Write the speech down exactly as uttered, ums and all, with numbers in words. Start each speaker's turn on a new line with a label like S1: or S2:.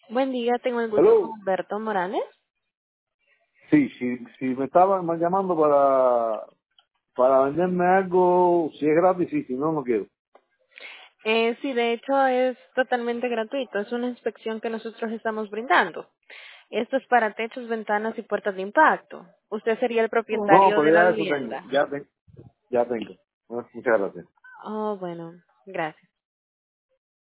S1: Buen día, tengo el gusto con
S2: Hello.
S1: Humberto Morales.
S2: Sí, sí, sí me estaban llamando para, para venderme algo, si es gratis, sí, si no, no quiero.
S1: Eh, sí, de hecho es totalmente gratuito, es una inspección que nosotros estamos brindando. Esto es para techos, ventanas y puertas de impacto. Usted sería el
S2: No,
S1: propietario
S2: pero
S1: de la
S2: ya eso tengo,
S1: vivienda.
S2: ya tengo, ya tengo. Bueno, muchas gracias.
S1: Oh, bueno, gracias.